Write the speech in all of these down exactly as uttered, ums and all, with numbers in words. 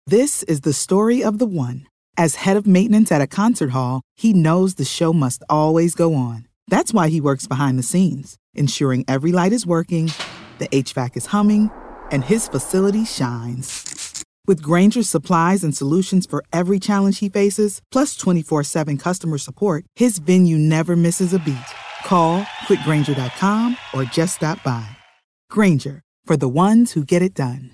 This is the story of the one. As head of maintenance at a concert hall, he knows the show must always go on. That's why he works behind the scenes, ensuring every light is working, the H V A C is humming, and his facility shines. With Grainger's supplies and solutions for every challenge he faces, plus twenty-four seven customer support, his venue never misses a beat. Call quick grainger dot com or just stop by. Grainger, for the ones who get it done.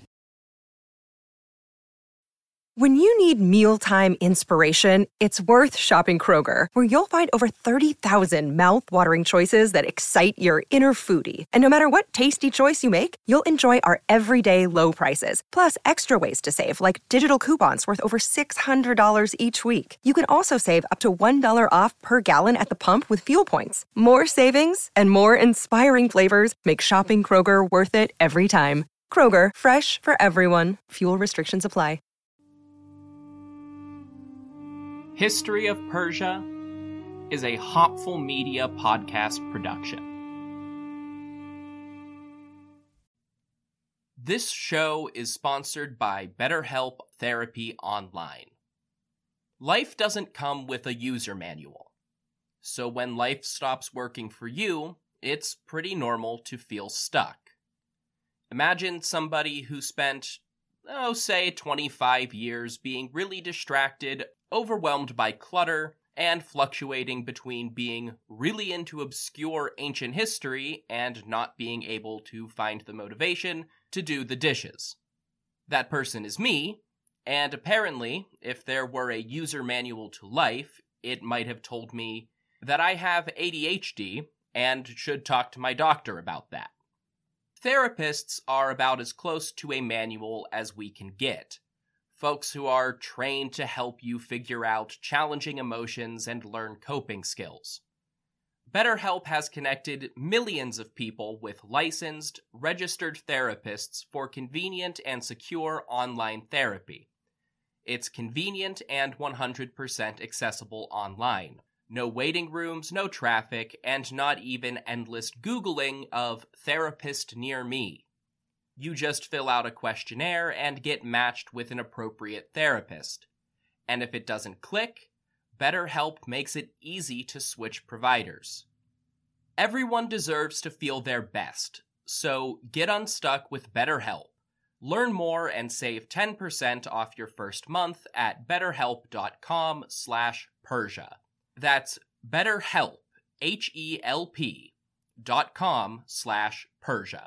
When you need mealtime inspiration, it's worth shopping Kroger, where you'll find over thirty thousand mouth-watering choices that excite your inner foodie. And no matter what tasty choice you make, you'll enjoy our everyday low prices, plus extra ways to save, like digital coupons worth over six hundred dollars each week. You can also save up to one dollar off per gallon at the pump with fuel points. More savings and more inspiring flavors make shopping Kroger worth it every time. Kroger, fresh for everyone. Fuel restrictions apply. History of Persia is a Hopful Media podcast production. This show is sponsored by BetterHelp Therapy Online. Life doesn't come with a user manual, so when life stops working for you, it's pretty normal to feel stuck. Imagine somebody who spent, oh, say twenty-five years being really distracted, overwhelmed by clutter, and fluctuating between being really into obscure ancient history and not being able to find the motivation to do the dishes. That person is me, and apparently, if there were a user manual to life, it might have told me that I have A D H D and should talk to my doctor about that. Therapists are about as close to a manual as we can get. Folks who are trained to help you figure out challenging emotions and learn coping skills. BetterHelp has connected millions of people with licensed, registered therapists for convenient and secure online therapy. It's convenient and one hundred percent accessible online. No waiting rooms, no traffic, and not even endless Googling of therapist near me. You just fill out a questionnaire and get matched with an appropriate therapist. And if it doesn't click, BetterHelp makes it easy to switch providers. Everyone deserves to feel their best, so get unstuck with BetterHelp. Learn more and save ten percent off your first month at betterhelp.com slash Persia. That's BetterHelp, H E L P, dot com slash Persia.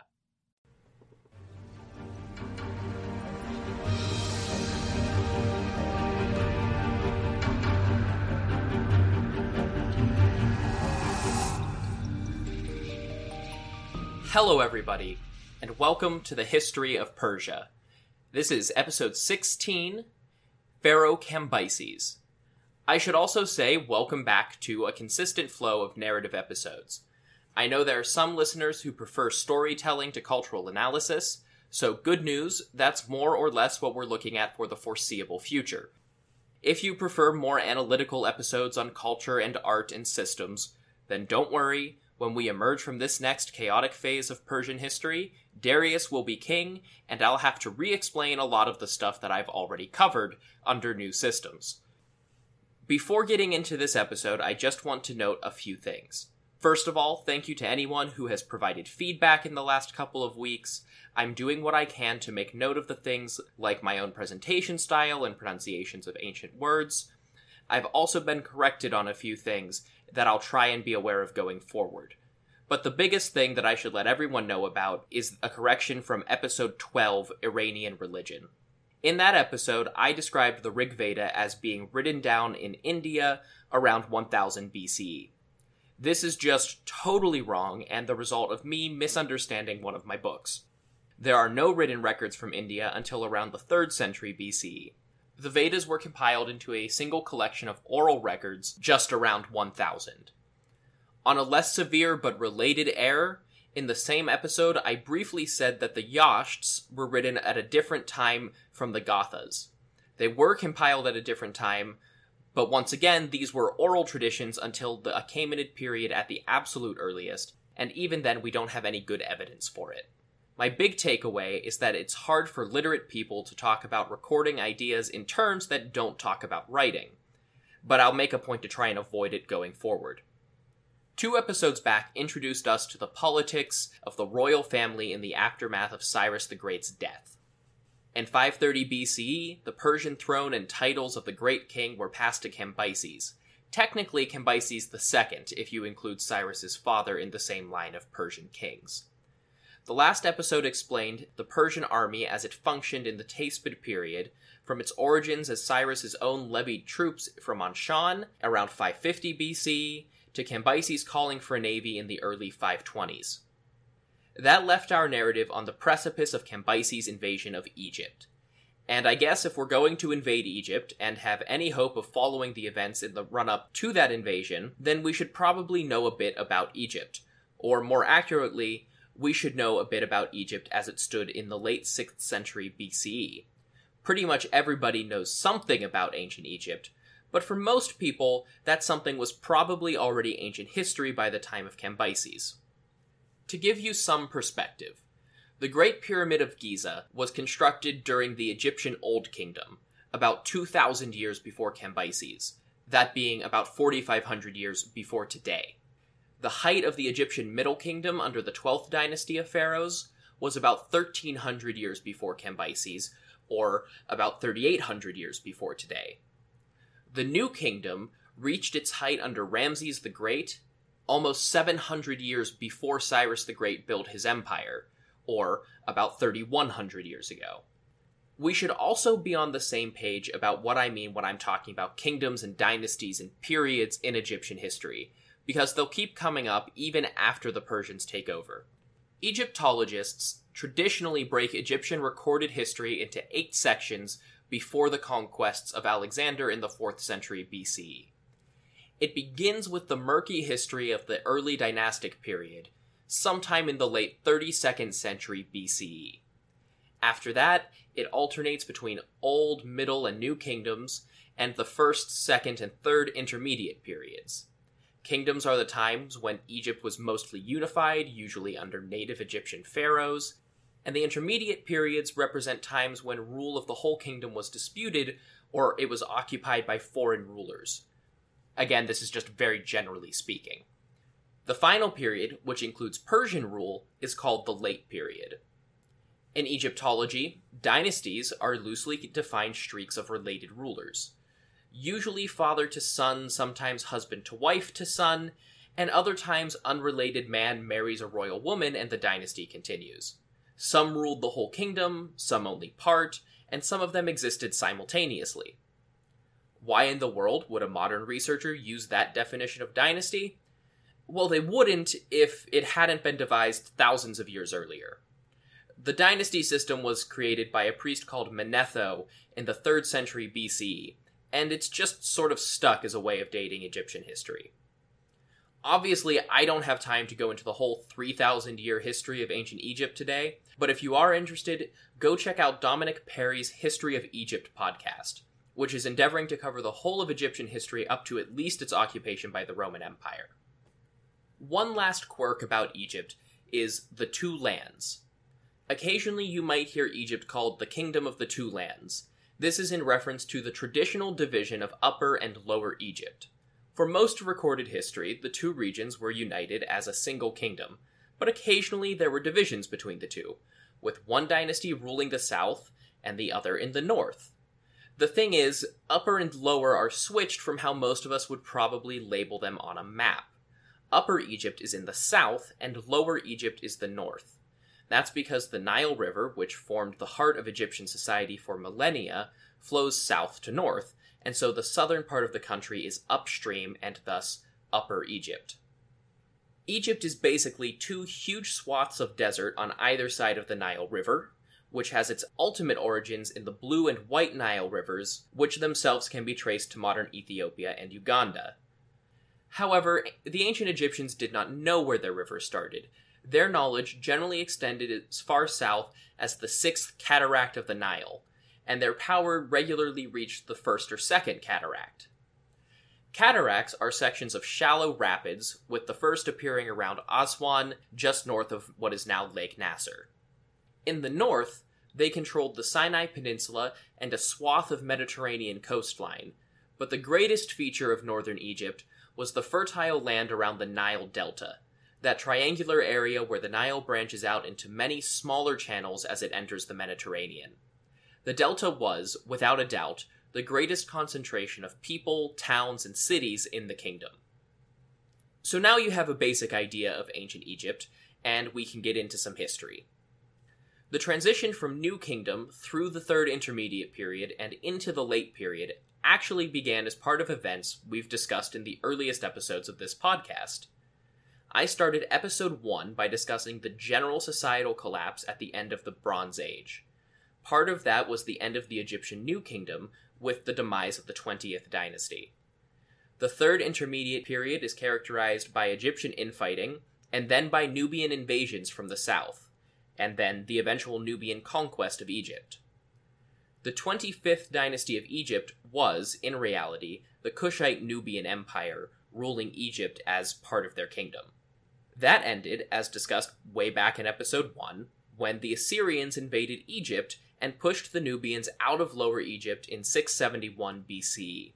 Hello everybody, and welcome to the History of Persia. This is episode sixteen, Pharaoh Cambyses. I should also say welcome back to a consistent flow of narrative episodes. I know there are some listeners who prefer storytelling to cultural analysis, so good news, that's more or less what we're looking at for the foreseeable future. If you prefer more analytical episodes on culture and art and systems, then don't worry. When we emerge from this next chaotic phase of Persian history, Darius will be king, and I'll have to re-explain a lot of the stuff that I've already covered under new systems. Before getting into this episode, I just want to note a few things. First of all, thank you to anyone who has provided feedback in the last couple of weeks. I'm doing what I can to make note of the things like my own presentation style and pronunciations of ancient words. I've also been corrected on a few things that I'll try and be aware of going forward. But the biggest thing that I should let everyone know about is a correction from episode twelve, Iranian Religion. In that episode, I described the Rig Veda as being written down in India around one thousand B C E. This is just totally wrong and the result of me misunderstanding one of my books. There are no written records from India until around the third century B C E. The Vedas were compiled into a single collection of oral records just around one thousand. On a less severe but related error, in the same episode I briefly said that the Yashts were written at a different time from the Gathas. They were compiled at a different time, but once again these were oral traditions until the Achaemenid period at the absolute earliest, and even then we don't have any good evidence for it. My big takeaway is that it's hard for literate people to talk about recording ideas in terms that don't talk about writing, but I'll make a point to try and avoid it going forward. Two episodes back introduced us to the politics of the royal family in the aftermath of Cyrus the Great's death. In five thirty B C E, the Persian throne and titles of the great king were passed to Cambyses. Technically Cambyses the Second, if you include Cyrus's father in the same line of Persian kings. The last episode explained the Persian army as it functioned in the Tayspid period, from its origins as Cyrus's own levied troops from Anshan around five fifty B C E, to Cambyses calling for a navy in the early five twenties. That left our narrative on the precipice of Cambyses' invasion of Egypt. And I guess if we're going to invade Egypt, and have any hope of following the events in the run-up to that invasion, then we should probably know a bit about Egypt. Or more accurately, we should know a bit about Egypt as it stood in the late sixth century B C E. Pretty much everybody knows something about ancient Egypt, but for most people, that something was probably already ancient history by the time of Cambyses. To give you some perspective, the Great Pyramid of Giza was constructed during the Egyptian Old Kingdom, about two thousand years before Cambyses, that being about forty-five hundred years before today. The height of the Egyptian Middle Kingdom under the twelfth dynasty of pharaohs was about thirteen hundred years before Cambyses, or about thirty-eight hundred years before today. The New Kingdom reached its height under Ramses the Great almost seven hundred years before Cyrus the Great built his empire, or about thirty-one hundred years ago. We should also be on the same page about what I mean when I'm talking about kingdoms and dynasties and periods in Egyptian history, because they'll keep coming up even after the Persians take over. Egyptologists traditionally break Egyptian recorded history into eight sections before the conquests of Alexander in the fourth century B C E. It begins with the murky history of the early dynastic period, sometime in the late thirty-second century B C E. After that, it alternates between Old, Middle, and New Kingdoms, and the first, second, and third intermediate periods. Kingdoms are the times when Egypt was mostly unified, usually under native Egyptian pharaohs, and the intermediate periods represent times when rule of the whole kingdom was disputed, or it was occupied by foreign rulers. Again, this is just very generally speaking. The final period, which includes Persian rule, is called the Late Period. In Egyptology, dynasties are loosely defined streaks of related rulers. Usually father to son, sometimes husband to wife to son, and other times unrelated man marries a royal woman and the dynasty continues. Some ruled the whole kingdom, some only part, and some of them existed simultaneously. Why in the world would a modern researcher use that definition of dynasty? Well, they wouldn't if it hadn't been devised thousands of years earlier. The dynasty system was created by a priest called Manetho in the third century B C E, and it's just sort of stuck as a way of dating Egyptian history. Obviously, I don't have time to go into the whole three thousand year history of ancient Egypt today, but if you are interested, go check out Dominic Perry's History of Egypt podcast, which is endeavoring to cover the whole of Egyptian history up to at least its occupation by the Roman Empire. One last quirk about Egypt is the Two Lands. Occasionally you might hear Egypt called the Kingdom of the Two Lands. This is in reference to the traditional division of Upper and Lower Egypt. For most recorded history, the two regions were united as a single kingdom, but occasionally there were divisions between the two, with one dynasty ruling the south and the other in the north. The thing is, Upper and Lower are switched from how most of us would probably label them on a map. Upper Egypt is in the south, and Lower Egypt is the north. That's because the Nile River, which formed the heart of Egyptian society for millennia, flows south to north, and so the southern part of the country is upstream and thus Upper Egypt. Egypt is basically two huge swaths of desert on either side of the Nile River, which has its ultimate origins in the Blue and White Nile rivers, which themselves can be traced to modern Ethiopia and Uganda. However, the ancient Egyptians did not know where their rivers started. Their knowledge generally extended as far south as the sixth cataract of the Nile, and their power regularly reached the first or second cataract. Cataracts are sections of shallow rapids, with the first appearing around Aswan, just north of what is now Lake Nasser. In the north, they controlled the Sinai Peninsula and a swath of Mediterranean coastline, but the greatest feature of northern Egypt was the fertile land around the Nile Delta, that triangular area where the Nile branches out into many smaller channels as it enters the Mediterranean. The delta was, without a doubt, the greatest concentration of people, towns, and cities in the kingdom. So now you have a basic idea of ancient Egypt, and we can get into some history. The transition from New Kingdom through the Third Intermediate Period and into the Late Period actually began as part of events we've discussed in the earliest episodes of this podcast. I started episode one by discussing the general societal collapse at the end of the Bronze Age. Part of that was the end of the Egyptian New Kingdom, with the demise of the twentieth dynasty. The Third Intermediate Period is characterized by Egyptian infighting, and then by Nubian invasions from the south, and then the eventual Nubian conquest of Egypt. The twenty-fifth dynasty of Egypt was, in reality, the Kushite Nubian Empire, ruling Egypt as part of their kingdom. That ended, as discussed way back in episode one, when the Assyrians invaded Egypt and pushed the Nubians out of Lower Egypt in six seventy-one B C E.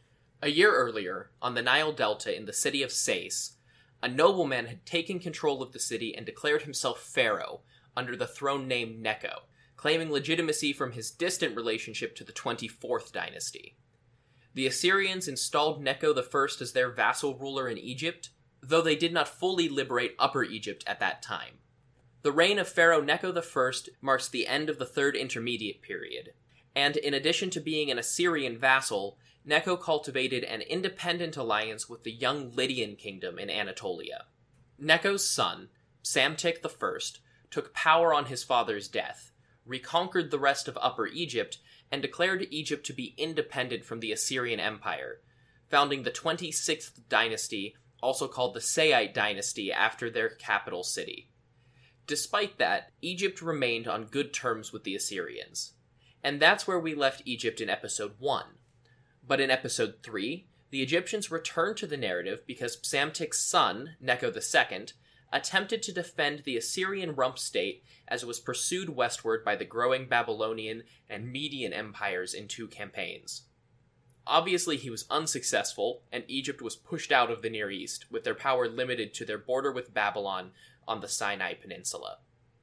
A year earlier, on the Nile Delta in the city of Sais, a nobleman had taken control of the city and declared himself pharaoh under the throne name Necho, claiming legitimacy from his distant relationship to the twenty-fourth dynasty. The Assyrians installed Necho the First as their vassal ruler in Egypt, though they did not fully liberate Upper Egypt at that time. The reign of Pharaoh Necho the First marks the end of the Third Intermediate Period, and in addition to being an Assyrian vassal, Necho cultivated an independent alliance with the young Lydian kingdom in Anatolia. Necho's son, Psamtik the First, took power on his father's death, reconquered the rest of Upper Egypt, and declared Egypt to be independent from the Assyrian Empire, founding the twenty-sixth dynasty, also called the Saite dynasty, after their capital city. Despite that, Egypt remained on good terms with the Assyrians. And that's where we left Egypt in episode one. But in episode three, the Egyptians returned to the narrative because Psamtik's son, Necho the Second, attempted to defend the Assyrian rump state as it was pursued westward by the growing Babylonian and Median empires in two campaigns. Obviously he was unsuccessful, and Egypt was pushed out of the Near East, with their power limited to their border with Babylon on the Sinai Peninsula.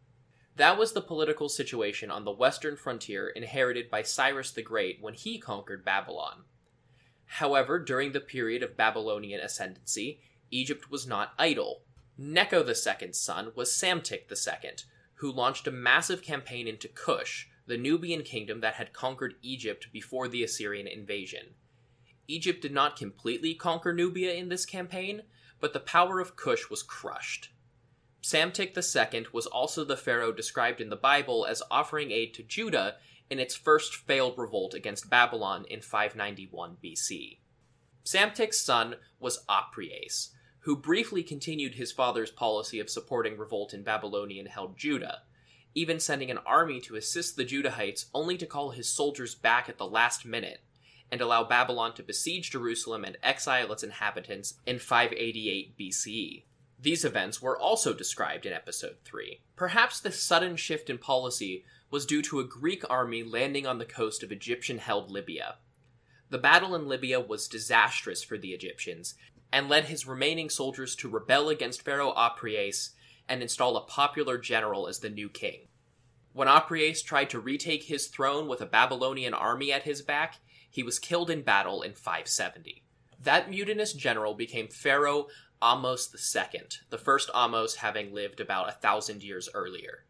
That was the political situation on the western frontier inherited by Cyrus the Great when he conquered Babylon. However, during the period of Babylonian ascendancy, Egypt was not idle. Necho the Second's son was Psamtik the Second, who launched a massive campaign into Kush, the Nubian kingdom that had conquered Egypt before the Assyrian invasion. Egypt did not completely conquer Nubia in this campaign, but the power of Kush was crushed. Psamtik the Second was also the pharaoh described in the Bible as offering aid to Judah in its first failed revolt against Babylon in five ninety-one B C. Psamtik's son was Apries, who briefly continued his father's policy of supporting revolt in Babylonian-held Judah, even sending an army to assist the Judahites only to call his soldiers back at the last minute, and allow Babylon to besiege Jerusalem and exile its inhabitants in five eighty-eight B C E. These events were also described in episode three. Perhaps this sudden shift in policy was due to a Greek army landing on the coast of Egyptian-held Libya. The battle in Libya was disastrous for the Egyptians, and led his remaining soldiers to rebel against Pharaoh Apries and install a popular general as the new king. When Apries tried to retake his throne with a Babylonian army at his back, he was killed in battle in five seventy. That mutinous general became Pharaoh Ahmose the Second, the first Ahmose having lived about a thousand years earlier.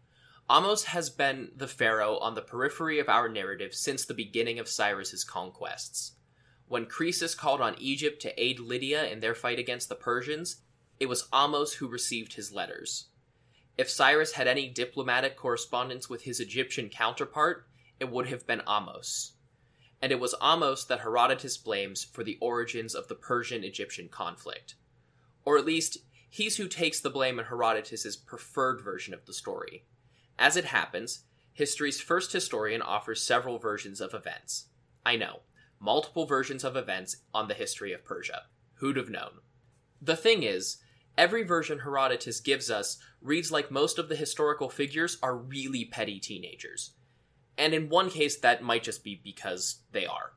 Ahmose has been the pharaoh on the periphery of our narrative since the beginning of Cyrus's conquests. When Croesus called on Egypt to aid Lydia in their fight against the Persians, it was Ahmose who received his letters. If Cyrus had any diplomatic correspondence with his Egyptian counterpart, it would have been Ahmose. And it was Ahmose that Herodotus blames for the origins of the Persian-Egyptian conflict. Or at least, he's who takes the blame in Herodotus' preferred version of the story. As it happens, history's first historian offers several versions of events. I know, multiple versions of events on the history of Persia. Who'd have known? The thing is, Every version Herodotus gives us reads like most of the historical figures are really petty teenagers. And in one case, that might just be because they are.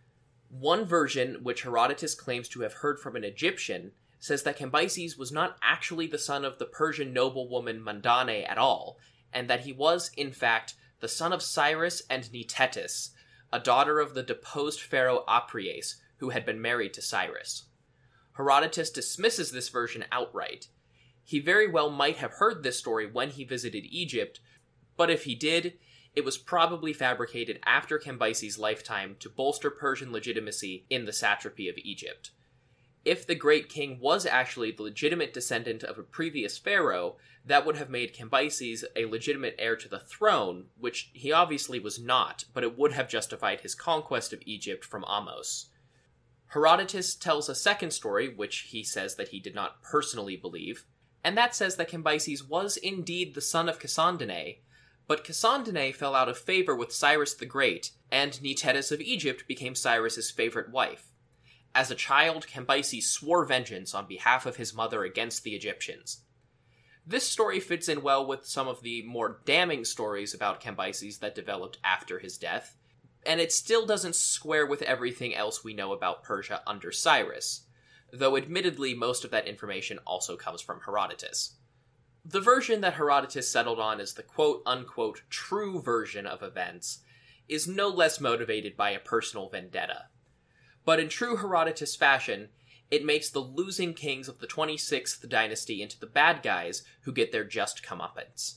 One version, which Herodotus claims to have heard from an Egyptian, says that Cambyses was not actually the son of the Persian noblewoman Mandane at all, and that he was, in fact, the son of Cyrus and Nitetis, a daughter of the deposed pharaoh Apries, who had been married to Cyrus. Herodotus dismisses this version outright. He very well might have heard this story when he visited Egypt, but if he did, it was probably fabricated after Cambyses' lifetime to bolster Persian legitimacy in the satrapy of Egypt. If the great king was actually the legitimate descendant of a previous pharaoh, that would have made Cambyses a legitimate heir to the throne, which he obviously was not, but it would have justified his conquest of Egypt from Ahmose. Herodotus tells a second story, which he says that he did not personally believe, and that says that Cambyses was indeed the son of Cassandane, but Cassandane fell out of favor with Cyrus the Great, and Nitetis of Egypt became Cyrus's favorite wife. As a child, Cambyses swore vengeance on behalf of his mother against the Egyptians. This story fits in well with some of the more damning stories about Cambyses that developed after his death, and it still doesn't square with everything else we know about Persia under Cyrus, though admittedly most of that information also comes from Herodotus. The version that Herodotus settled on as the quote-unquote true version of events is no less motivated by a personal vendetta. But in true Herodotus fashion, it makes the losing kings of the twenty-sixth dynasty into the bad guys who get their just comeuppance.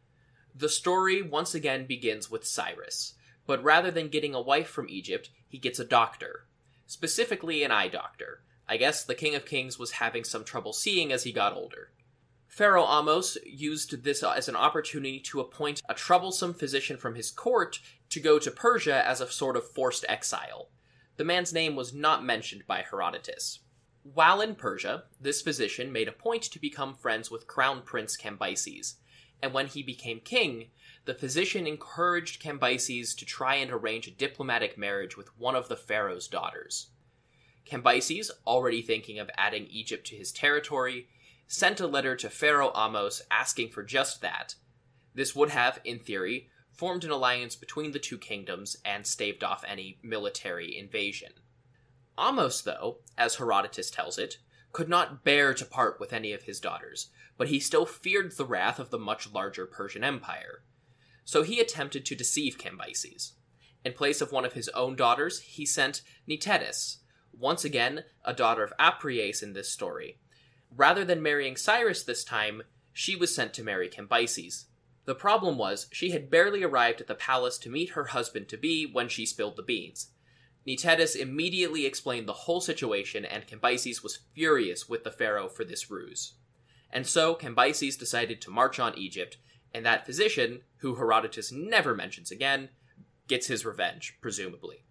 The story once again begins with Cyrus, but rather than getting a wife from Egypt, he gets a doctor. Specifically an eye doctor. I guess the King of Kings was having some trouble seeing as he got older. Pharaoh Ahmose used this as an opportunity to appoint a troublesome physician from his court to go to Persia as a sort of forced exile. The man's name was not mentioned by Herodotus. While in Persia, this physician made a point to become friends with Crown Prince Cambyses, and when he became king, the physician encouraged Cambyses to try and arrange a diplomatic marriage with one of the pharaoh's daughters. Cambyses, already thinking of adding Egypt to his territory, sent a letter to Pharaoh Ahmose asking for just that. This would have, in theory, formed an alliance between the two kingdoms and staved off any military invasion. Ahmose, though, as Herodotus tells it, could not bear to part with any of his daughters, but he still feared the wrath of the much larger Persian Empire. So he attempted to deceive Cambyses. In place of one of his own daughters, he sent Nitetis, once again a daughter of Apries in this story. Rather than marrying Cyrus this time, she was sent to marry Cambyses. The problem was, she had barely arrived at the palace to meet her husband-to-be when she spilled the beans. Nitetis immediately explained the whole situation, and Cambyses was furious with the pharaoh for this ruse. And so, Cambyses decided to march on Egypt, and that physician, who Herodotus never mentions again, gets his revenge, presumably.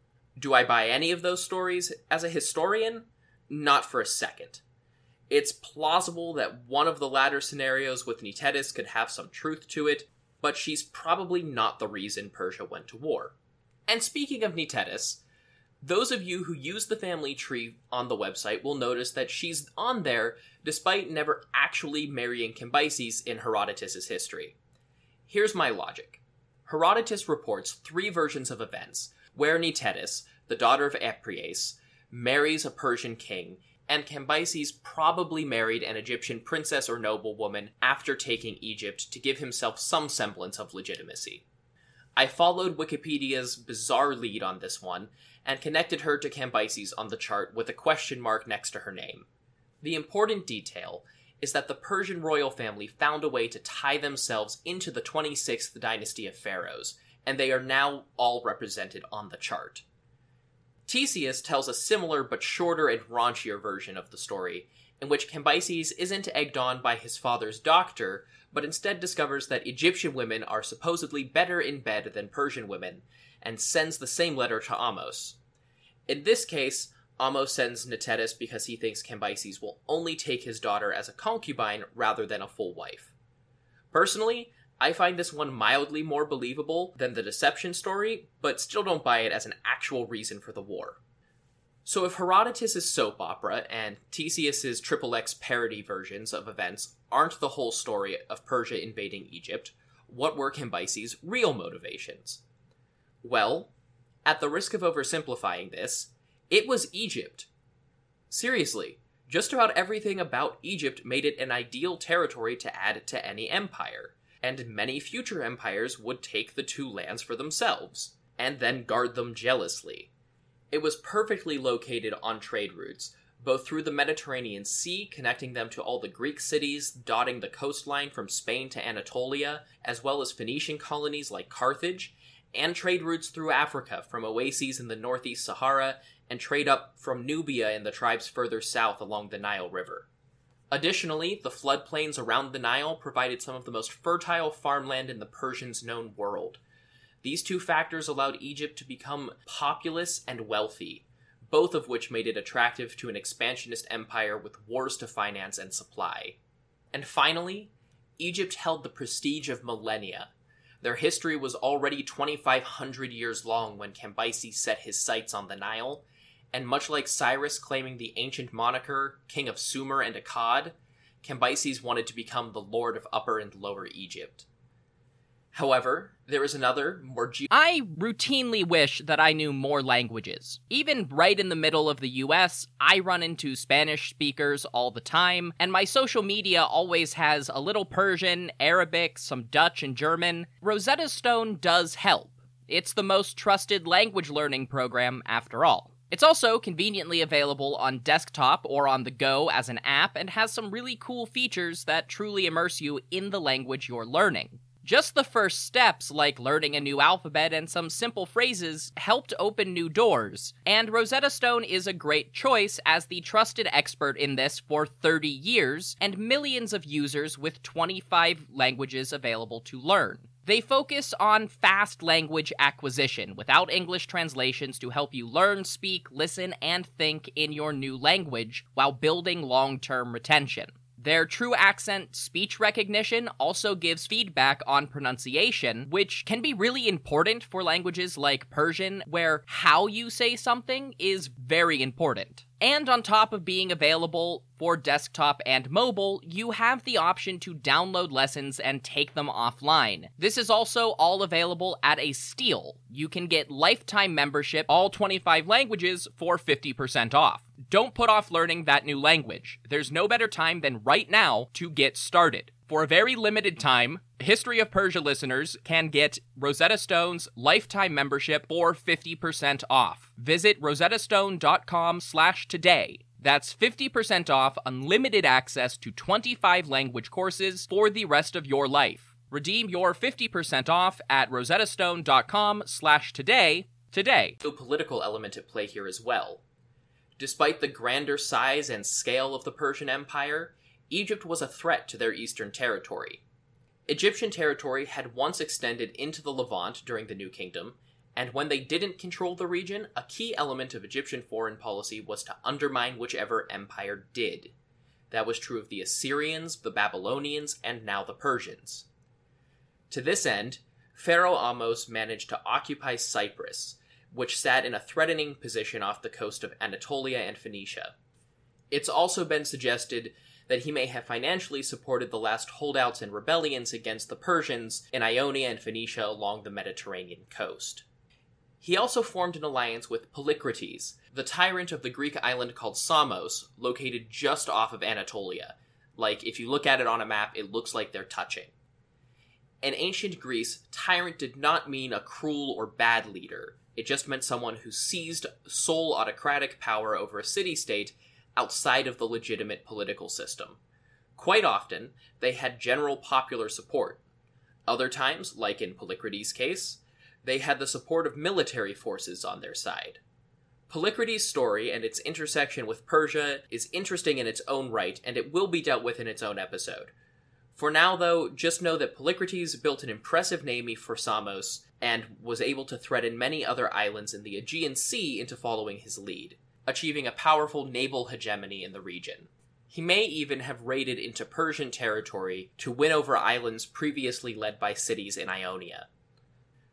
Do I buy any of those stories as a historian? Not for a second. It's plausible that one of the latter scenarios with Nitetis could have some truth to it, but she's probably not the reason Persia went to war. And speaking of Nitetis, those of you who use the family tree on the website will notice that she's on there despite never actually marrying Cambyses in Herodotus' history. Here's my logic. Herodotus reports three versions of events, where Nitetis, the daughter of Apries, marries a Persian king, and Cambyses probably married an Egyptian princess or noblewoman after taking Egypt to give himself some semblance of legitimacy. I followed Wikipedia's bizarre lead on this one, and connected her to Cambyses on the chart with a question mark next to her name. The important detail is that the Persian royal family found a way to tie themselves into the twenty-sixth dynasty of pharaohs, and they are now all represented on the chart. Ctesias tells a similar but shorter and raunchier version of the story, in which Cambyses isn't egged on by his father's doctor, but instead discovers that Egyptian women are supposedly better in bed than Persian women, and sends the same letter to Ahmose. In this case, Ahmose sends Nitetis because he thinks Cambyses will only take his daughter as a concubine rather than a full wife. Personally, I find this one mildly more believable than the deception story, but still don't buy it as an actual reason for the war. So if Herodotus' soap opera and Theseus's triple X parody versions of events aren't the whole story of Persia invading Egypt, what were Cambyses' real motivations? Well, at the risk of oversimplifying this, it was Egypt. Seriously, just about everything about Egypt made it an ideal territory to add to any empire, and many future empires would take the two lands for themselves, and then guard them jealously. It was perfectly located on trade routes, both through the Mediterranean Sea, connecting them to all the Greek cities dotting the coastline from Spain to Anatolia, as well as Phoenician colonies like Carthage, and trade routes through Africa, from oases in the northeast Sahara, and trade up from Nubia and the tribes further south along the Nile River. Additionally, the floodplains around the Nile provided some of the most fertile farmland in the Persians' known world. These two factors allowed Egypt to become populous and wealthy, both of which made it attractive to an expansionist empire with wars to finance and supply. And finally, Egypt held the prestige of millennia. Their history was already twenty-five hundred years long when Cambyses set his sights on the Nile, and much like Cyrus claiming the ancient moniker King of Sumer and Akkad, Cambyses wanted to become the Lord of Upper and Lower Egypt. However, there is another, more ge- I routinely wish that I knew more languages. Even right in the middle of the U S, I run into Spanish speakers all the time, and my social media always has a little Persian, Arabic, some Dutch, and German. Rosetta Stone does help. It's the most trusted language learning program after all. It's also conveniently available on desktop or on the go as an app, and has some really cool features that truly immerse you in the language you're learning. Just the first steps, like learning a new alphabet and some simple phrases, helped open new doors, and Rosetta Stone is a great choice as the trusted expert in this for thirty years, and millions of users with twenty-five languages available to learn. They focus on fast language acquisition, without English translations, to help you learn, speak, listen, and think in your new language, while building long-term retention. Their true accent speech recognition also gives feedback on pronunciation, which can be really important for languages like Persian, where how you say something is very important. And on top of being available for desktop and mobile, you have the option to download lessons and take them offline. This is also all available at a steal. You can get lifetime membership, all twenty-five languages, for fifty percent off. Don't put off learning that new language. There's no better time than right now to get started. For a very limited time, History of Persia listeners can get Rosetta Stone's lifetime membership for fifty percent off. Visit rosettastone.com slash today. That's fifty percent off unlimited access to twenty-five language courses for the rest of your life. Redeem your fifty percent off at rosettastone.com slash today today. The political element at play here as well. Despite the grander size and scale of the Persian Empire, Egypt was a threat to their eastern territory. Egyptian territory had once extended into the Levant during the New Kingdom, and when they didn't control the region, a key element of Egyptian foreign policy was to undermine whichever empire did. That was true of the Assyrians, the Babylonians, and now the Persians. To this end, Pharaoh Ahmose managed to occupy Cyprus, which sat in a threatening position off the coast of Anatolia and Phoenicia. It's also been suggested that he may have financially supported the last holdouts and rebellions against the Persians in Ionia and Phoenicia along the Mediterranean coast. He also formed an alliance with Polycrates, the tyrant of the Greek island called Samos, located just off of Anatolia. Like, if you look at it on a map, it looks like they're touching. In ancient Greece, tyrant did not mean a cruel or bad leader. It just meant someone who seized sole autocratic power over a city-state outside of the legitimate political system. Quite often, they had general popular support. Other times, like in Polycrates' case, they had the support of military forces on their side. Polycrates' story and its intersection with Persia is interesting in its own right, and it will be dealt with in its own episode. For now, though, just know that Polycrates built an impressive navy for Samos, and was able to threaten many other islands in the Aegean Sea into following his lead, achieving a powerful naval hegemony in the region. He may even have raided into Persian territory to win over islands previously led by cities in Ionia.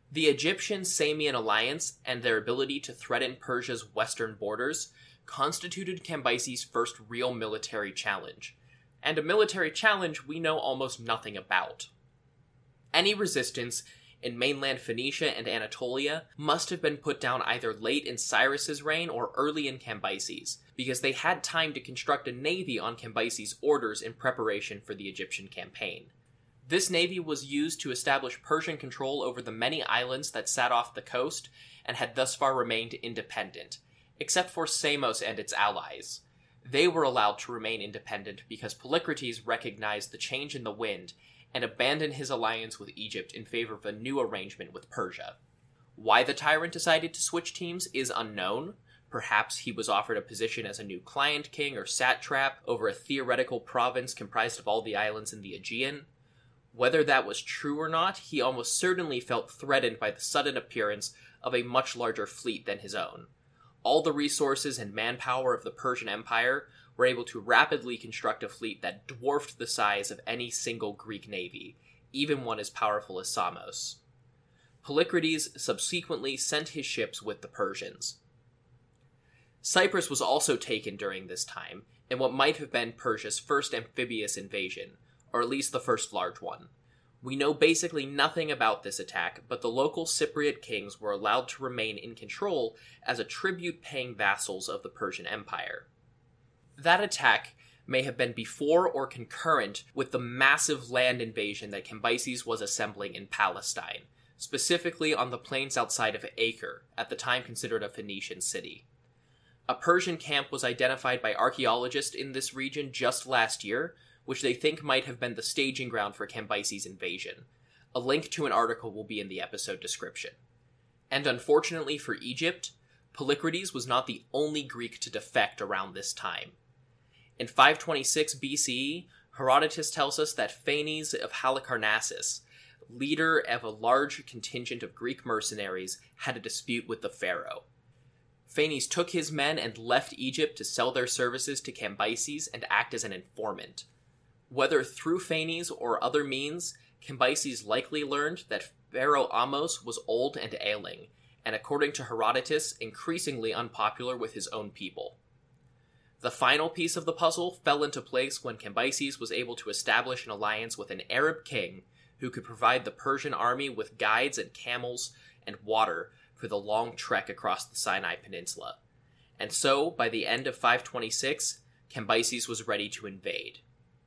The Egyptian-Samian alliance and their ability to threaten Persia's western borders constituted Cambyses' first real military challenge, and a military challenge we know almost nothing about. Any resistance in mainland Phoenicia and Anatolia must have been put down either late in Cyrus's reign or early in Cambyses, because they had time to construct a navy on Cambyses' orders in preparation for the Egyptian campaign. This navy was used to establish Persian control over the many islands that sat off the coast and had thus far remained independent, except for Samos and its allies. They were allowed to remain independent because Polycrates recognized the change in the wind and abandoned his alliance with Egypt in favor of a new arrangement with Persia. Why the tyrant decided to switch teams is unknown. Perhaps he was offered a position as a new client king or satrap over a theoretical province comprised of all the islands in the Aegean. Whether that was true or not, he almost certainly felt threatened by the sudden appearance of a much larger fleet than his own. All the resources and manpower of the Persian Empire were able to rapidly construct a fleet that dwarfed the size of any single Greek navy, even one as powerful as Samos. Polycrates subsequently sent his ships with the Persians. Cyprus was also taken during this time, in what might have been Persia's first amphibious invasion, or at least the first large one. We know basically nothing about this attack, but the local Cypriot kings were allowed to remain in control as a tribute-paying vassals of the Persian Empire. That attack may have been before or concurrent with the massive land invasion that Cambyses was assembling in Palestine, specifically on the plains outside of Acre, at the time considered a Phoenician city. A Persian camp was identified by archaeologists in this region just last year, which they think might have been the staging ground for Cambyses' invasion. A link to an article will be in the episode description. And unfortunately for Egypt, Polycrates was not the only Greek to defect around this time. In five twenty-six B C E, Herodotus tells us that Phanes of Halicarnassus, leader of a large contingent of Greek mercenaries, had a dispute with the pharaoh. Phanes took his men and left Egypt to sell their services to Cambyses and act as an informant. Whether through Phanes or other means, Cambyses likely learned that Pharaoh Ahmose was old and ailing, and according to Herodotus, increasingly unpopular with his own people. The final piece of the puzzle fell into place when Cambyses was able to establish an alliance with an Arab king who could provide the Persian army with guides and camels and water for the long trek across the Sinai Peninsula. And so, by the end of five twenty-six, Cambyses was ready to invade.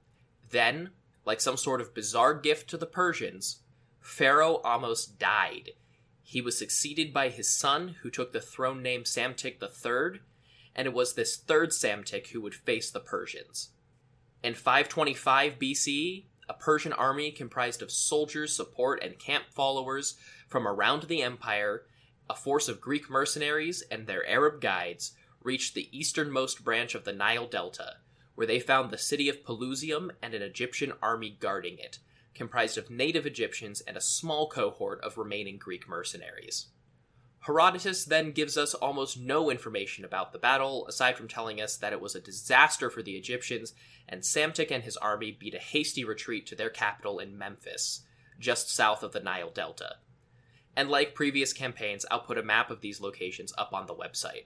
Then, like some sort of bizarre gift to the Persians, Pharaoh Ahmose died. He was succeeded by his son, who took the throne name Psamtik the third, and it was this third Psamtik who would face the Persians. In five twenty-five B C E, a Persian army comprised of soldiers, support, and camp followers from around the empire, a force of Greek mercenaries, and their Arab guides, reached the easternmost branch of the Nile Delta, where they found the city of Pelusium and an Egyptian army guarding it, comprised of native Egyptians and a small cohort of remaining Greek mercenaries. Herodotus then gives us almost no information about the battle, aside from telling us that it was a disaster for the Egyptians, and Psamtik and his army beat a hasty retreat to their capital in Memphis, just south of the Nile Delta. And like previous campaigns, I'll put a map of these locations up on the website.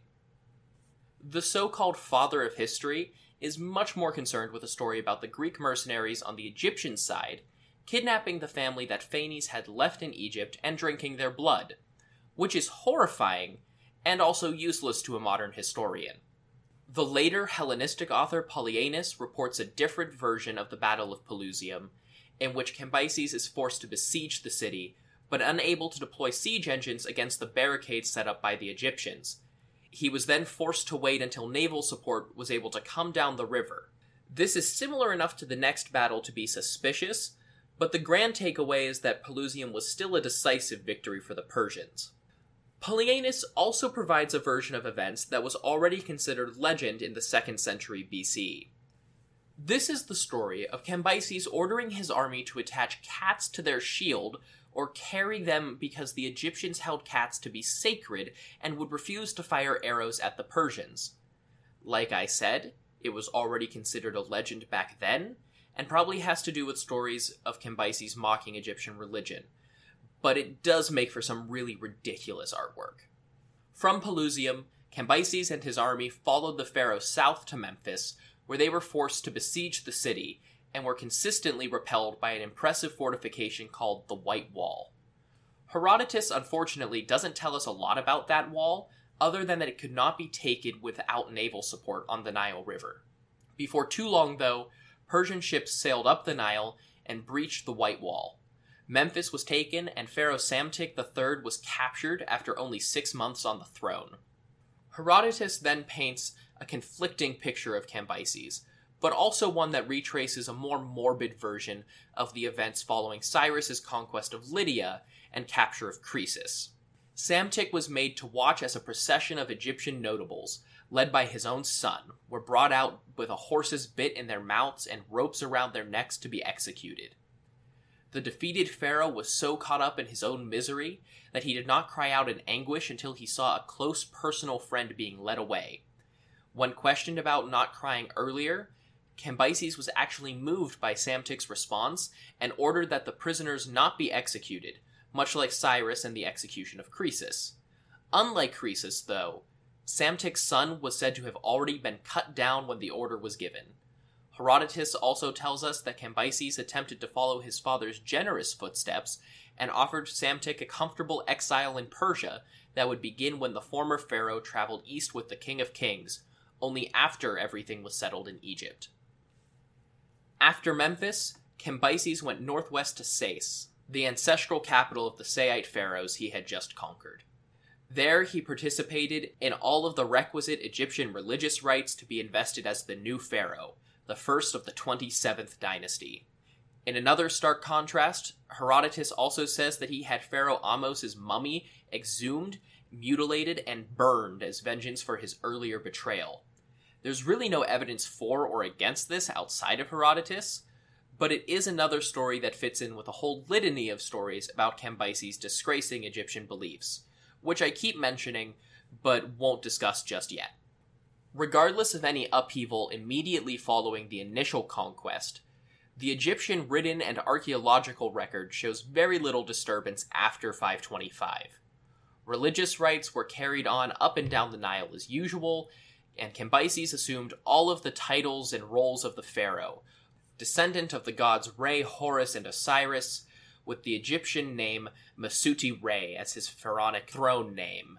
The so-called Father of History is much more concerned with a story about the Greek mercenaries on the Egyptian side kidnapping the family that Phanes had left in Egypt and drinking their blood, which is horrifying and also useless to a modern historian. The later Hellenistic author Polyaenus reports a different version of the Battle of Pelusium, in which Cambyses is forced to besiege the city, but unable to deploy siege engines against the barricades set up by the Egyptians. He was then forced to wait until naval support was able to come down the river. This is similar enough to the next battle to be suspicious, but the grand takeaway is that Pelusium was still a decisive victory for the Persians. Polyaenus also provides a version of events that was already considered legend in the second century B C E. This is the story of Cambyses ordering his army to attach cats to their shield or carry them because the Egyptians held cats to be sacred and would refuse to fire arrows at the Persians. Like I said, it was already considered a legend back then, and probably has to do with stories of Cambyses mocking Egyptian religion. but it does make for some really ridiculous artwork. From Pelusium, Cambyses and his army followed the pharaoh south to Memphis, where they were forced to besiege the city and were consistently repelled by an impressive fortification called the White Wall. Herodotus, unfortunately, doesn't tell us a lot about that wall, other than that it could not be taken without naval support on the Nile River. Before too long, though, Persian ships sailed up the Nile and breached the White Wall. Memphis was taken, and Pharaoh Psamtik the third was captured after only six months on the throne. Herodotus then paints a conflicting picture of Cambyses, but also one that retraces a more morbid version of the events following Cyrus's conquest of Lydia and capture of Croesus. Psamtik was made to watch as a procession of Egyptian notables, led by his own son, were brought out with a horse's bit in their mouths and ropes around their necks to be executed. The defeated pharaoh was so caught up in his own misery that he did not cry out in anguish until he saw a close personal friend being led away. When questioned about not crying earlier, Cambyses was actually moved by Psamtik's response and ordered that the prisoners not be executed, much like Cyrus and the execution of Croesus. Unlike Croesus, though, Psamtik's son was said to have already been cut down when the order was given. Herodotus also tells us that Cambyses attempted to follow his father's generous footsteps and offered Psamtik a comfortable exile in Persia that would begin when the former pharaoh traveled east with the King of Kings, only after everything was settled in Egypt. After Memphis, Cambyses went northwest to Sais, the ancestral capital of the Saite pharaohs he had just conquered. There he participated in all of the requisite Egyptian religious rites to be invested as the new pharaoh, the first of the twenty-seventh dynasty. In another stark contrast, Herodotus also says that he had Pharaoh Ahmos's mummy exhumed, mutilated, and burned as vengeance for his earlier betrayal. There's really no evidence for or against this outside of Herodotus, but it is another story that fits in with a whole litany of stories about Cambyses disgracing Egyptian beliefs, which I keep mentioning, but won't discuss just yet. Regardless of any upheaval immediately following the initial conquest, the Egyptian written and archaeological record shows very little disturbance after five twenty-five. Religious rites were carried on up and down the Nile as usual, and Cambyses assumed all of the titles and roles of the pharaoh, descendant of the gods Re, Horus, and Osiris, with the Egyptian name Masuti Re as his pharaonic throne name.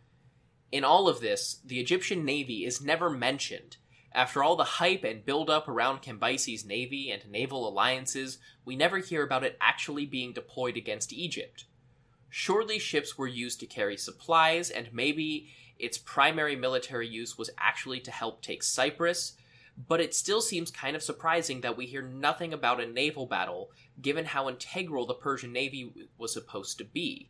In all of this, the Egyptian navy is never mentioned. After all the hype and build-up around Cambyses' navy and naval alliances, we never hear about it actually being deployed against Egypt. Surely ships were used to carry supplies, and maybe its primary military use was actually to help take Cyprus, but it still seems kind of surprising that we hear nothing about a naval battle, given how integral the Persian navy was supposed to be.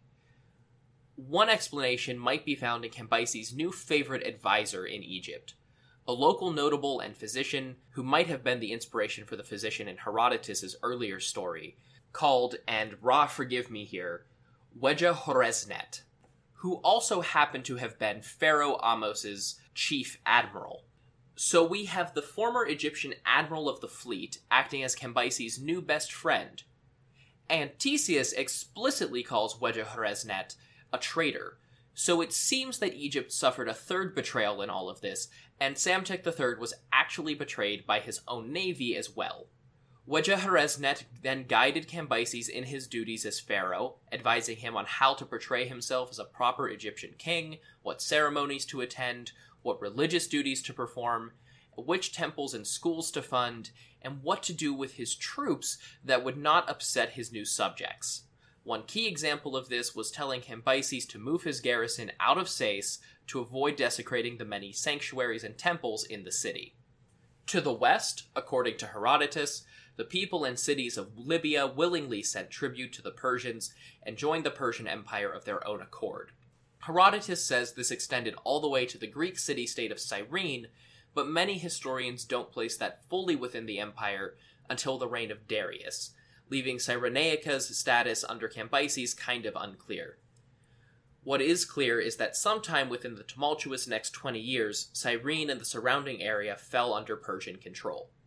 One explanation might be found in Cambyses' new favorite advisor in Egypt, a local notable and physician who might have been the inspiration for the physician in Herodotus' earlier story, called, and Ra forgive me here, Wejeh-Horesnet, who also happened to have been Pharaoh Ahmos's chief admiral. So we have the former Egyptian admiral of the fleet acting as Cambyses' new best friend. And Theseus explicitly calls Wejeh-Horesnet a traitor, so it seems that Egypt suffered a third betrayal in all of this, and Psamtik the third was actually betrayed by his own navy as well. Wejeh-Horesnet then guided Cambyses in his duties as pharaoh, advising him on how to portray himself as a proper Egyptian king, what ceremonies to attend, what religious duties to perform, which temples and schools to fund, and what to do with his troops that would not upset his new subjects. One key example of this was telling Cambyses to move his garrison out of Sais to avoid desecrating the many sanctuaries and temples in the city. To the west, according to Herodotus, the people and cities of Libya willingly sent tribute to the Persians and joined the Persian Empire of their own accord. Herodotus says this extended all the way to the Greek city-state of Cyrene, but many historians don't place that fully within the empire until the reign of Darius, leaving Cyrenaica's status under Cambyses kind of unclear. What is clear is that sometime within the tumultuous next twenty years, Cyrene and the surrounding area fell under Persian control.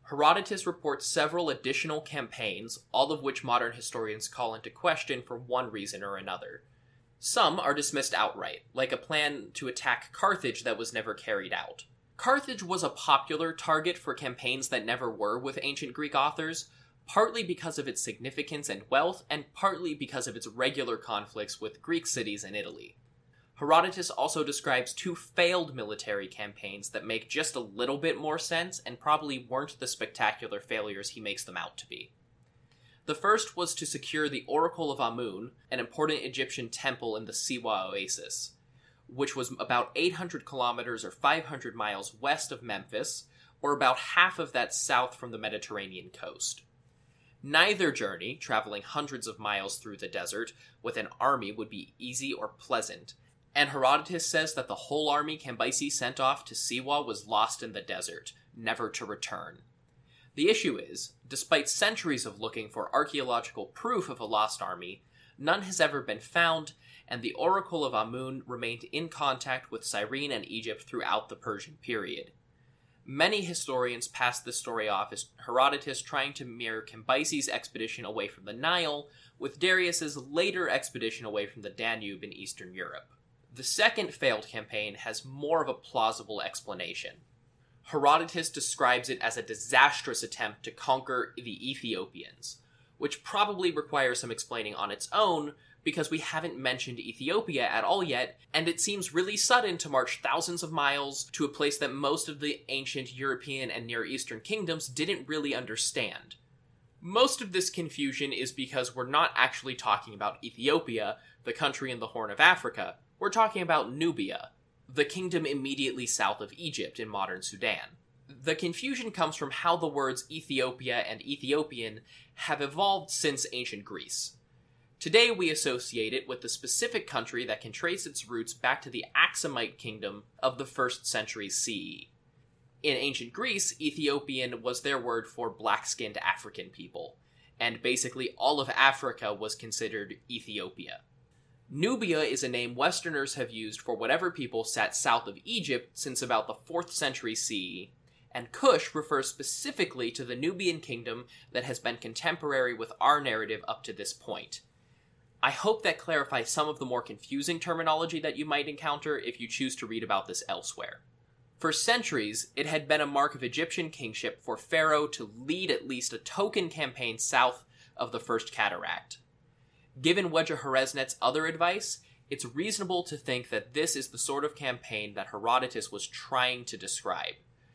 Herodotus reports several additional campaigns, all of which modern historians call into question for one reason or another. Some are dismissed outright, like a plan to attack Carthage that was never carried out. Carthage was a popular target for campaigns that never were with ancient Greek authors, partly because of its significance and wealth, and partly because of its regular conflicts with Greek cities in Italy. Herodotus also describes two failed military campaigns that make just a little bit more sense and probably weren't the spectacular failures he makes them out to be. The first was to secure the Oracle of Amun, an important Egyptian temple in the Siwa Oasis, which was about eight hundred kilometers or five hundred miles west of Memphis, or about half of that south from the Mediterranean coast. Neither journey, traveling hundreds of miles through the desert with an army, would be easy or pleasant, and Herodotus says that the whole army Cambyses sent off to Siwa was lost in the desert, never to return. The issue is, despite centuries of looking for archaeological proof of a lost army, none has ever been found, and the Oracle of Amun remained in contact with Cyrene and Egypt throughout the Persian period. Many historians pass this story off as Herodotus trying to mirror Cambyses' expedition away from the Nile with Darius's later expedition away from the Danube in Eastern Europe. The second failed campaign has more of a plausible explanation. Herodotus describes it as a disastrous attempt to conquer the Ethiopians, which probably requires some explaining on its own, because we haven't mentioned Ethiopia at all yet, and it seems really sudden to march thousands of miles to a place that most of the ancient European and Near Eastern kingdoms didn't really understand. Most of this confusion is because we're not actually talking about Ethiopia, the country in the Horn of Africa. We're talking about Nubia, the kingdom immediately south of Egypt in modern Sudan. The confusion comes from how the words Ethiopia and Ethiopian have evolved since ancient Greece. Today we associate it with the specific country that can trace its roots back to the Aksumite kingdom of the first century C E. In ancient Greece, Ethiopian was their word for black-skinned African people, and basically all of Africa was considered Ethiopia. Nubia is a name Westerners have used for whatever people sat south of Egypt since about the fourth century C E, and Kush refers specifically to the Nubian kingdom that has been contemporary with our narrative up to this point. I hope that clarifies some of the more confusing terminology that you might encounter if you choose to read about this elsewhere. For centuries, it had been a mark of Egyptian kingship for Pharaoh to lead at least a token campaign south of the First Cataract. Given Wedge-Horesnet's other advice, it's reasonable to think that this is the sort of campaign that Herodotus was trying to describe.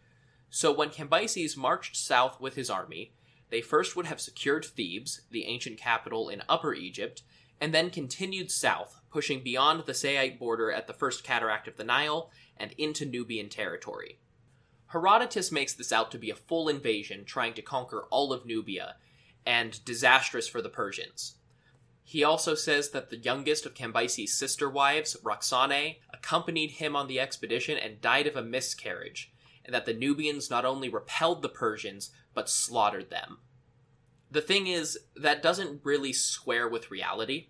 So when Cambyses marched south with his army, they first would have secured Thebes, the ancient capital in Upper Egypt, and then continued south, pushing beyond the Saite border at the First Cataract of the Nile and into Nubian territory. Herodotus makes this out to be a full invasion trying to conquer all of Nubia, and disastrous for the Persians. He also says that the youngest of Cambyses' sister wives, Roxane, accompanied him on the expedition and died of a miscarriage, and that the Nubians not only repelled the Persians, but slaughtered them. The thing is, that doesn't really square with reality.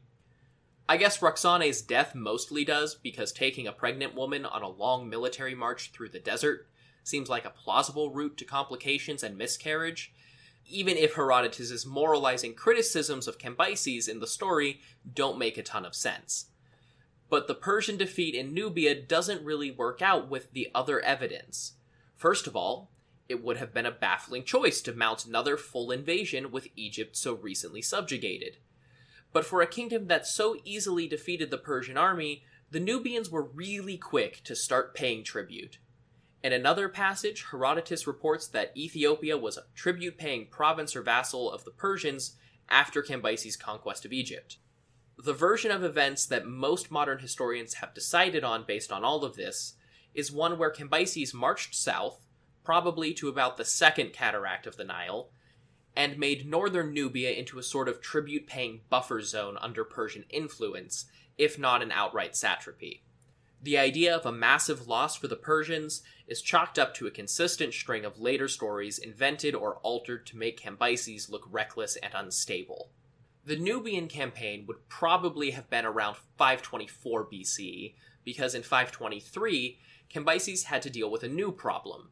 I guess Roxane's death mostly does, because taking a pregnant woman on a long military march through the desert seems like a plausible route to complications and miscarriage, even if Herodotus' moralizing criticisms of Cambyses in the story don't make a ton of sense. But the Persian defeat in Nubia doesn't really work out with the other evidence. First of all, it would have been a baffling choice to mount another full invasion with Egypt so recently subjugated. But for a kingdom that so easily defeated the Persian army, the Nubians were really quick to start paying tribute. In another passage, Herodotus reports that Ethiopia was a tribute-paying province or vassal of the Persians after Cambyses' conquest of Egypt. The version of events that most modern historians have decided on based on all of this is one where Cambyses marched south, probably to about the second cataract of the Nile, and made northern Nubia into a sort of tribute-paying buffer zone under Persian influence, if not an outright satrapy. The idea of a massive loss for the Persians is chalked up to a consistent string of later stories invented or altered to make Cambyses look reckless and unstable. The Nubian campaign would probably have been around five twenty-four B C E, because in five twenty-three, Cambyses had to deal with a new problem.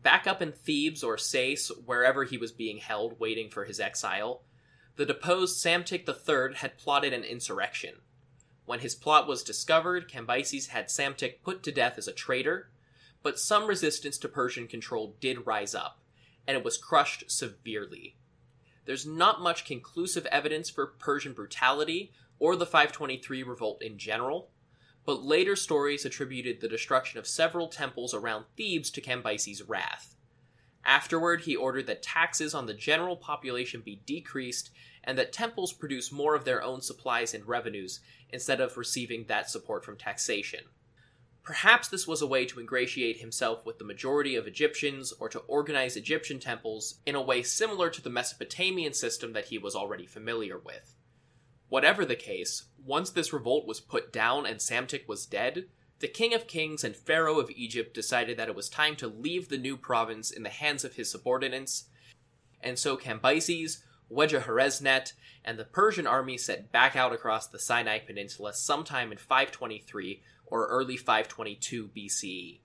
Back up in Thebes or Sais, wherever he was being held waiting for his exile, the deposed Psamtik the third had plotted an insurrection. When his plot was discovered, Cambyses had Psamtik put to death as a traitor, but some resistance to Persian control did rise up, and it was crushed severely. There's not much conclusive evidence for Persian brutality or the five twenty-three revolt in general, but later stories attributed the destruction of several temples around Thebes to Cambyses' wrath. Afterward, he ordered that taxes on the general population be decreased and that temples produce more of their own supplies and revenues instead of receiving that support from taxation. Perhaps this was a way to ingratiate himself with the majority of Egyptians or to organize Egyptian temples in a way similar to the Mesopotamian system that he was already familiar with. Whatever the case, once this revolt was put down and Psamtik was dead, the King of Kings and Pharaoh of Egypt decided that it was time to leave the new province in the hands of his subordinates, and so Cambyses, Wedjaharesnet, and the Persian army set back out across the Sinai Peninsula sometime in five twenty-three or early five twenty-two B C E.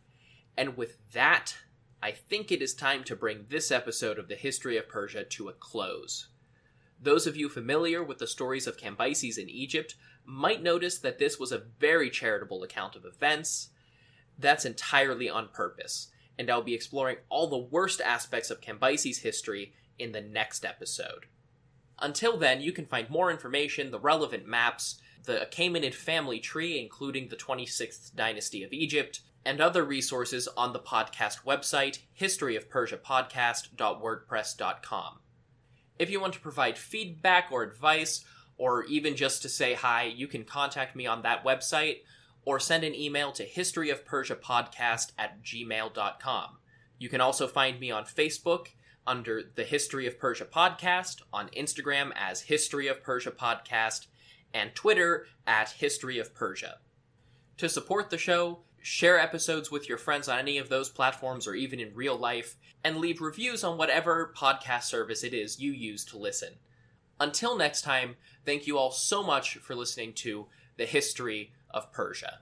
And with that, I think it is time to bring this episode of the History of Persia to a close. Those of you familiar with the stories of Cambyses in Egypt might notice that this was a very charitable account of events. That's entirely on purpose, and I'll be exploring all the worst aspects of Cambyses' history in the next episode. Until then, you can find more information, the relevant maps, the Achaemenid family tree, including the twenty-sixth dynasty of Egypt, and other resources on the podcast website, history of persia podcast dot wordpress dot com. If you want to provide feedback or advice, or even just to say hi, you can contact me on that website, or send an email to historyofpersiapodcast at gmail dot com. You can also find me on Facebook under the History of Persia Podcast, on Instagram as History of Persia Podcast, and Twitter at History of Persia. To support the show, share episodes with your friends on any of those platforms or even in real life, and leave reviews on whatever podcast service it is you use to listen. Until next time, thank you all so much for listening to The History of Persia.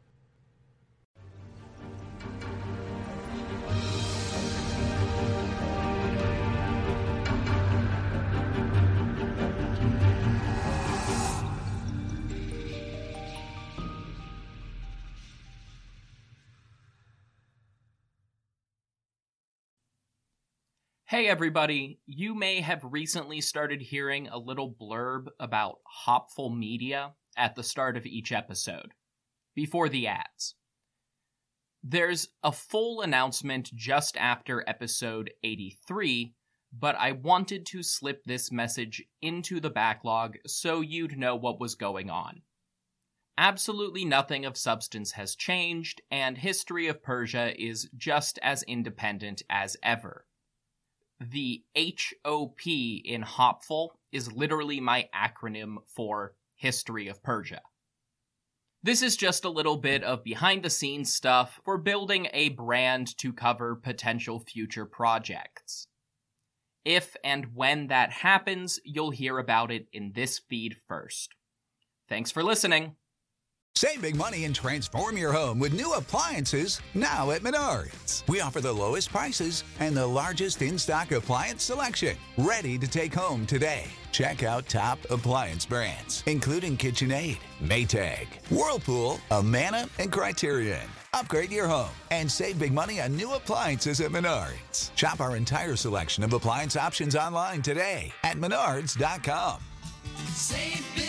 Hey everybody, you may have recently started hearing a little blurb about Hopful Media at the start of each episode, before the ads. There's a full announcement just after episode eighty-three, but I wanted to slip this message into the backlog so you'd know what was going on. Absolutely nothing of substance has changed, and History of Persia is just as independent as ever. The H O P in Hopful is literally my acronym for History of Persia. This is just a little bit of behind-the-scenes stuff for building a brand to cover potential future projects. If and when that happens, you'll hear about it in this feed first. Thanks for listening. Save big money and transform your home with new appliances now at Menards. We offer the lowest prices and the largest in-stock appliance selection. Ready to take home today. Check out top appliance brands, including KitchenAid, Maytag, Whirlpool, Amana, and Criterion. Upgrade your home and save big money on new appliances at Menards. Shop our entire selection of appliance options online today at menards dot com. Save big.